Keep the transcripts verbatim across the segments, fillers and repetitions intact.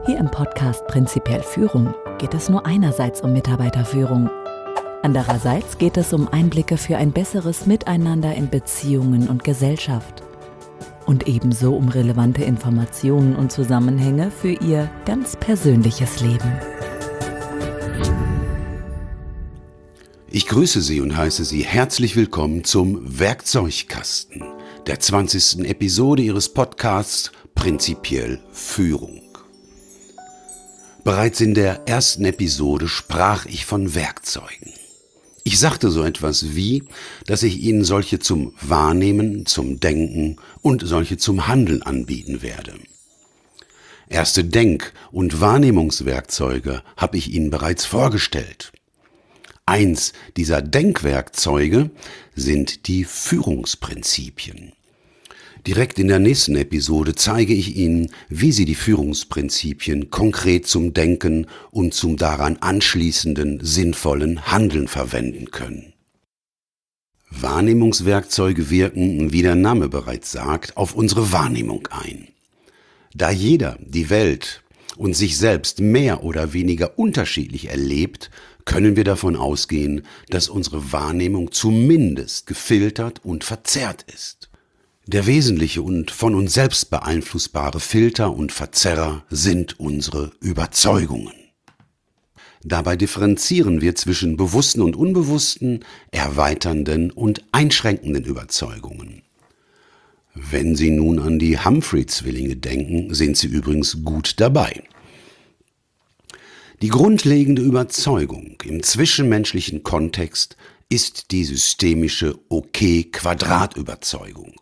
Hier im Podcast Prinzipiell Führung geht es nur einerseits um Mitarbeiterführung. Andererseits geht es um Einblicke für ein besseres Miteinander in Beziehungen und Gesellschaft. Und ebenso um relevante Informationen und Zusammenhänge für Ihr ganz persönliches Leben. Ich grüße Sie und heiße Sie herzlich willkommen zum Werkzeugkasten, der zwanzigsten Episode Ihres Podcasts Prinzipiell Führung. Bereits in der ersten Episode sprach ich von Werkzeugen. Ich sagte so etwas wie, dass ich Ihnen solche zum Wahrnehmen, zum Denken und solche zum Handeln anbieten werde. Erste Denk- und Wahrnehmungswerkzeuge habe ich Ihnen bereits vorgestellt. Eins dieser Denkwerkzeuge sind die Führungsprinzipien. Direkt in der nächsten Episode zeige ich Ihnen, wie Sie die Führungsprinzipien konkret zum Denken und zum daran anschließenden sinnvollen Handeln verwenden können. Wahrnehmungswerkzeuge wirken, wie der Name bereits sagt, auf unsere Wahrnehmung ein. Da jeder die Welt und sich selbst mehr oder weniger unterschiedlich erlebt, können wir davon ausgehen, dass unsere Wahrnehmung zumindest gefiltert und verzerrt ist. Der wesentliche und von uns selbst beeinflussbare Filter und Verzerrer sind unsere Überzeugungen. Dabei differenzieren wir zwischen bewussten und unbewussten, erweiternden und einschränkenden Überzeugungen. Wenn Sie nun an die Humphrey-Zwillinge denken, sind Sie übrigens gut dabei. Die grundlegende Überzeugung im zwischenmenschlichen Kontext ist die systemische Okay-Quadrat-Überzeugung.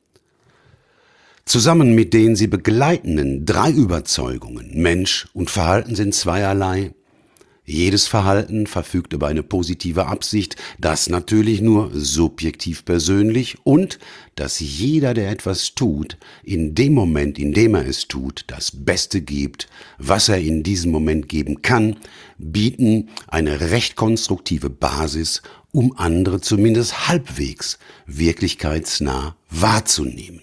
Zusammen mit den sie begleitenden drei Überzeugungen, Mensch und Verhalten sind zweierlei. Jedes Verhalten verfügt über eine positive Absicht, das natürlich nur subjektiv persönlich und dass jeder, der etwas tut, in dem Moment, in dem er es tut, das Beste gibt, was er in diesem Moment geben kann, bieten eine recht konstruktive Basis, um andere zumindest halbwegs wirklichkeitsnah wahrzunehmen.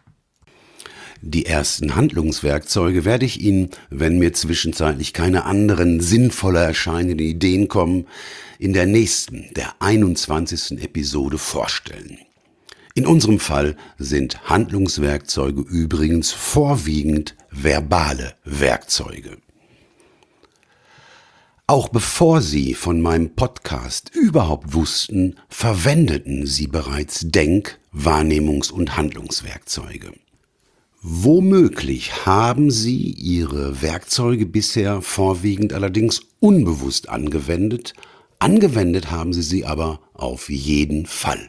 Die ersten Handlungswerkzeuge werde ich Ihnen, wenn mir zwischenzeitlich keine anderen sinnvoller erscheinenden Ideen kommen, in der nächsten, der einundzwanzigsten Episode vorstellen. In unserem Fall sind Handlungswerkzeuge übrigens vorwiegend verbale Werkzeuge. Auch bevor Sie von meinem Podcast überhaupt wussten, verwendeten Sie bereits Denk-, Wahrnehmungs- und Handlungswerkzeuge. Womöglich haben Sie Ihre Werkzeuge bisher vorwiegend allerdings unbewusst angewendet, angewendet haben Sie sie aber auf jeden Fall.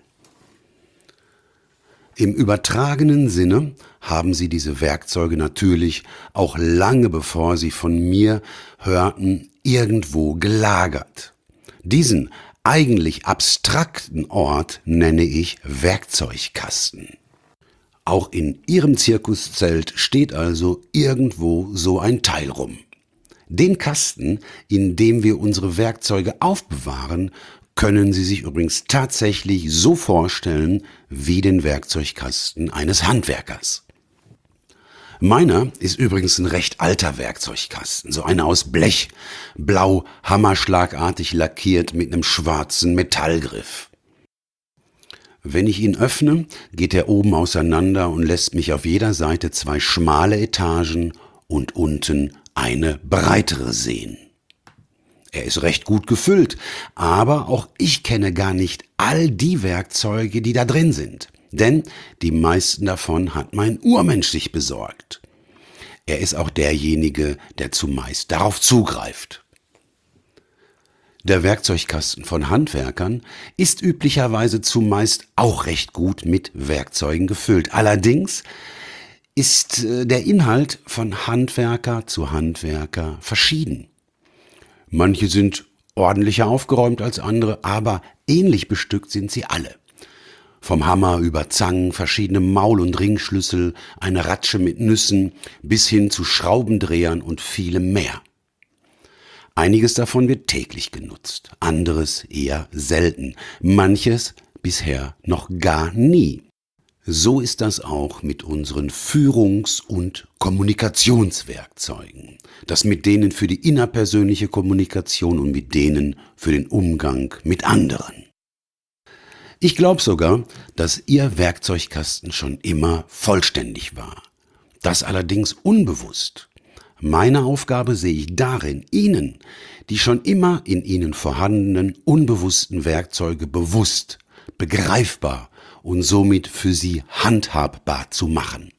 Im übertragenen Sinne haben Sie diese Werkzeuge natürlich auch lange bevor Sie von mir hörten, irgendwo gelagert. Diesen eigentlich abstrakten Ort nenne ich Werkzeugkasten. Auch in Ihrem Zirkuszelt steht also irgendwo so ein Teil rum. Den Kasten, in dem wir unsere Werkzeuge aufbewahren, können Sie sich übrigens tatsächlich so vorstellen wie den Werkzeugkasten eines Handwerkers. Meiner ist übrigens ein recht alter Werkzeugkasten, so einer aus Blech, blau, hammerschlagartig lackiert mit einem schwarzen Metallgriff. Wenn ich ihn öffne, geht er oben auseinander und lässt mich auf jeder Seite zwei schmale Etagen und unten eine breitere sehen. Er ist recht gut gefüllt, aber auch ich kenne gar nicht all die Werkzeuge, die da drin sind. Denn die meisten davon hat mein Urmensch sich besorgt. Er ist auch derjenige, der zumeist darauf zugreift. Der Werkzeugkasten von Handwerkern ist üblicherweise zumeist auch recht gut mit Werkzeugen gefüllt. Allerdings ist der Inhalt von Handwerker zu Handwerker verschieden. Manche sind ordentlicher aufgeräumt als andere, aber ähnlich bestückt sind sie alle. Vom Hammer über Zangen, verschiedene Maul- und Ringschlüssel, eine Ratsche mit Nüssen bis hin zu Schraubendrehern und vielem mehr. Einiges davon wird täglich genutzt, anderes eher selten, manches bisher noch gar nie. So ist das auch mit unseren Führungs- und Kommunikationswerkzeugen. Das mit denen für die innerpersönliche Kommunikation und mit denen für den Umgang mit anderen. Ich glaube sogar, dass Ihr Werkzeugkasten schon immer vollständig war. Das allerdings unbewusst. Meine Aufgabe sehe ich darin, Ihnen die schon immer in Ihnen vorhandenen unbewussten Werkzeuge bewusst, begreifbar und somit für Sie handhabbar zu machen.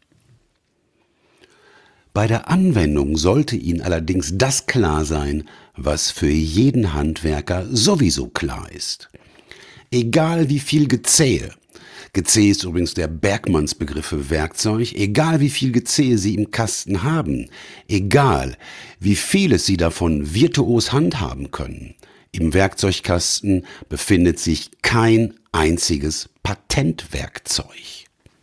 Bei der Anwendung sollte Ihnen allerdings das klar sein, was für jeden Handwerker sowieso klar ist. Egal wie viel Gezähe, Gezähe ist übrigens der Bergmanns-Begriff für Werkzeug, egal wie viel Gezähe Sie im Kasten haben, egal wie vieles Sie davon virtuos handhaben können, im Werkzeugkasten befindet sich kein einziges Patentwerkzeug.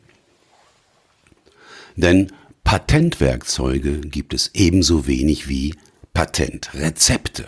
Denn Patentwerkzeuge gibt es ebenso wenig wie Patentrezepte.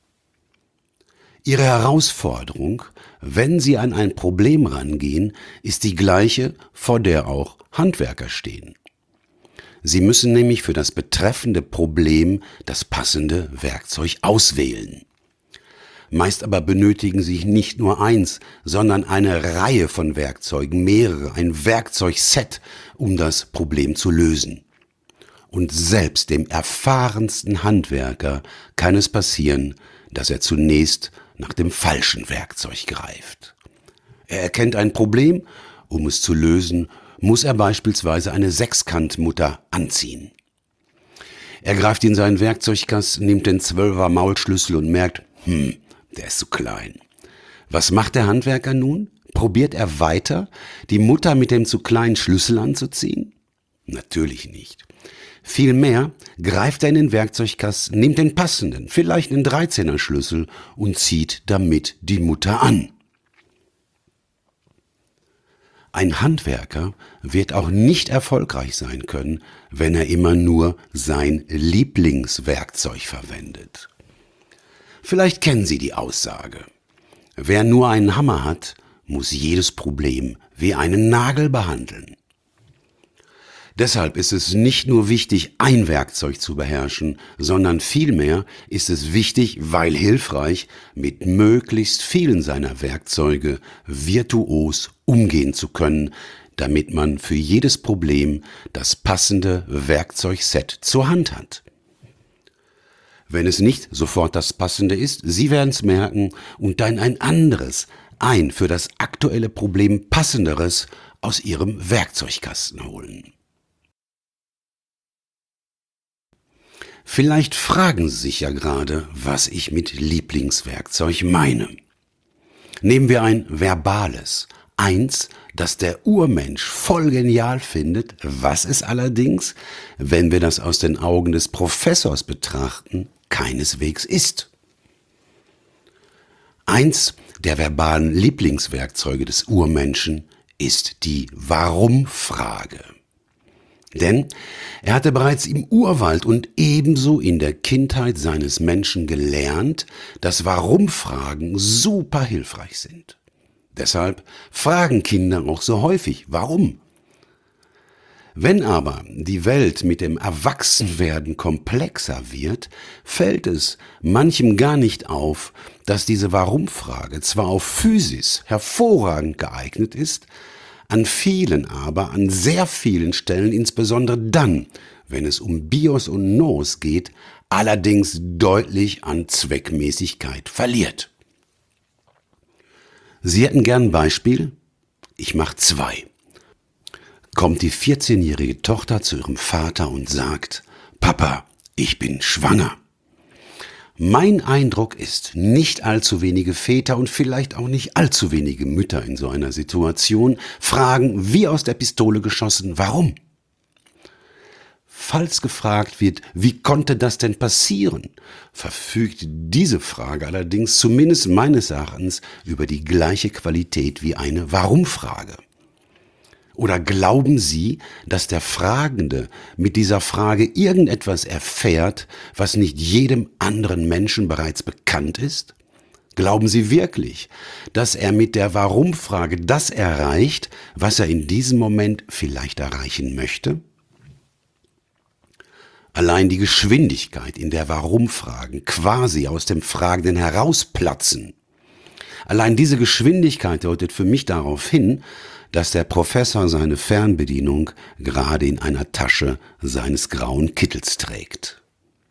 Ihre Herausforderung, wenn Sie an ein Problem rangehen, ist die gleiche, vor der auch Handwerker stehen. Sie müssen nämlich für das betreffende Problem das passende Werkzeug auswählen. Meist aber benötigen Sie nicht nur eins, sondern eine Reihe von Werkzeugen, mehrere, ein Werkzeugset, um das Problem zu lösen. Und selbst dem erfahrensten Handwerker kann es passieren, dass er zunächst nach dem falschen Werkzeug greift. Er erkennt ein Problem, um es zu lösen, muss er beispielsweise eine Sechskantmutter anziehen. Er greift in seinen Werkzeugkasten, nimmt den Zwölfer Maulschlüssel und merkt, hm, der ist zu klein. Was macht der Handwerker nun? Probiert er weiter, die Mutter mit dem zu kleinen Schlüssel anzuziehen? Natürlich nicht. Vielmehr greift er in den Werkzeugkasten, nimmt den passenden, vielleicht einen dreizehner Schlüssel und zieht damit die Mutter an. Ein Handwerker wird auch nicht erfolgreich sein können, wenn er immer nur sein Lieblingswerkzeug verwendet. Vielleicht kennen Sie die Aussage: Wer nur einen Hammer hat, muss jedes Problem wie einen Nagel behandeln. Deshalb ist es nicht nur wichtig, ein Werkzeug zu beherrschen, sondern vielmehr ist es wichtig, weil hilfreich, mit möglichst vielen seiner Werkzeuge virtuos umgehen zu können, damit man für jedes Problem das passende Werkzeugset zur Hand hat. Wenn es nicht sofort das passende ist, Sie werden es merken und dann ein anderes, ein für das aktuelle Problem passenderes aus Ihrem Werkzeugkasten holen. Vielleicht fragen Sie sich ja gerade, was ich mit Lieblingswerkzeug meine. Nehmen wir ein verbales, eins, das der Urmensch voll genial findet, was es allerdings, wenn wir das aus den Augen des Professors betrachten, keineswegs ist. Eins der verbalen Lieblingswerkzeuge des Urmenschen ist die Warum-Frage. Denn er hatte bereits im Urwald und ebenso in der Kindheit seines Menschen gelernt, dass Warum-Fragen super hilfreich sind. Deshalb fragen Kinder auch so häufig, warum? Wenn aber die Welt mit dem Erwachsenwerden komplexer wird, fällt es manchem gar nicht auf, dass diese Warum-Frage zwar auf Physis hervorragend geeignet ist, an vielen aber, an sehr vielen Stellen, insbesondere dann, wenn es um Bios und Nos geht, allerdings deutlich an Zweckmäßigkeit verliert. Sie hätten gern ein Beispiel? Ich mache zwei. Kommt die vierzehnjährige Tochter zu ihrem Vater und sagt: Papa, ich bin schwanger. Mein Eindruck ist, nicht allzu wenige Väter und vielleicht auch nicht allzu wenige Mütter in so einer Situation fragen, wie aus der Pistole geschossen, warum? Falls gefragt wird, wie konnte das denn passieren, verfügt diese Frage allerdings zumindest meines Erachtens über die gleiche Qualität wie eine Warum-Frage. Oder glauben Sie, dass der Fragende mit dieser Frage irgendetwas erfährt, was nicht jedem anderen Menschen bereits bekannt ist? Glauben Sie wirklich, dass er mit der Warum-Frage das erreicht, was er in diesem Moment vielleicht erreichen möchte? Allein die Geschwindigkeit, in der Warum-Fragen quasi aus dem Fragenden herausplatzen, allein diese Geschwindigkeit deutet für mich darauf hin, dass der Professor seine Fernbedienung gerade in einer Tasche seines grauen Kittels trägt.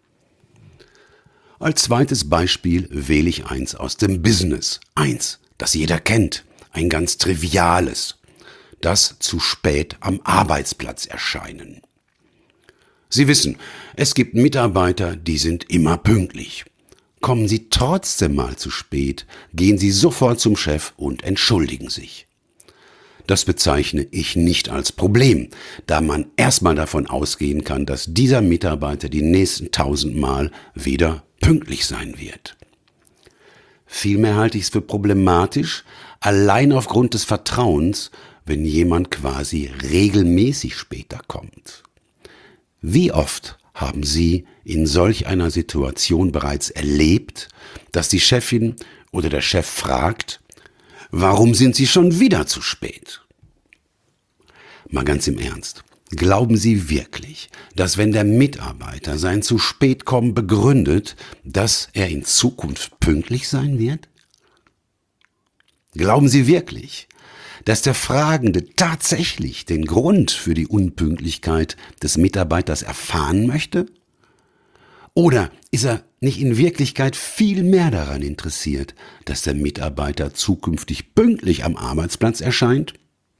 Als zweites Beispiel wähle ich eins aus dem Business. Eins, das jeder kennt, ein ganz triviales. Das zu spät am Arbeitsplatz erscheinen. Sie wissen, es gibt Mitarbeiter, die sind immer pünktlich. Kommen Sie trotzdem mal zu spät, gehen Sie sofort zum Chef und entschuldigen sich. Das bezeichne ich nicht als Problem, da man erstmal davon ausgehen kann, dass dieser Mitarbeiter die nächsten tausend Mal wieder pünktlich sein wird. Vielmehr halte ich es für problematisch, allein aufgrund des Vertrauens, wenn jemand quasi regelmäßig später kommt. Wie oft haben Sie in solch einer Situation bereits erlebt, dass die Chefin oder der Chef fragt, warum sind Sie schon wieder zu spät? Mal ganz im Ernst, glauben Sie wirklich, dass wenn der Mitarbeiter sein zu spät kommen begründet, dass er in Zukunft pünktlich sein wird? Glauben Sie wirklich, dass der Fragende tatsächlich den Grund für die Unpünktlichkeit des Mitarbeiters erfahren möchte? Oder ist er nicht in Wirklichkeit viel mehr daran interessiert, dass der Mitarbeiter zukünftig pünktlich am Arbeitsplatz erscheint?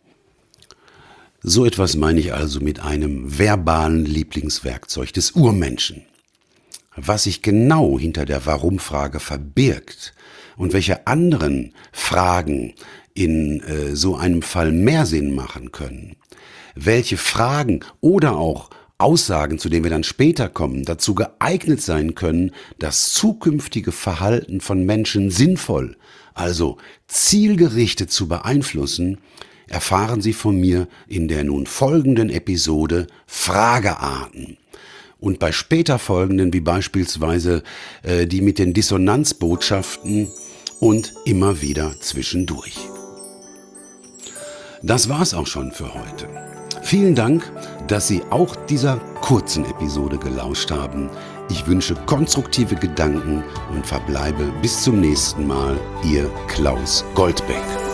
So etwas meine ich also mit einem verbalen Lieblingswerkzeug des Urmenschen. Was sich genau hinter der Warum-Frage verbirgt und welche anderen Fragen in äh, so einem Fall mehr Sinn machen können, welche Fragen oder auch Aussagen, zu denen wir dann später kommen, dazu geeignet sein können, das zukünftige Verhalten von Menschen sinnvoll, also zielgerichtet zu beeinflussen, erfahren Sie von mir in der nun folgenden Episode Fragearten. Und bei später folgenden, wie beispielsweise äh, die mit den Dissonanzbotschaften und immer wieder zwischendurch. Das war's auch schon für heute. Vielen Dank, dass Sie auch dieser kurzen Episode gelauscht haben. Ich wünsche konstruktive Gedanken und verbleibe bis zum nächsten Mal. Ihr Klaus Goldbeck.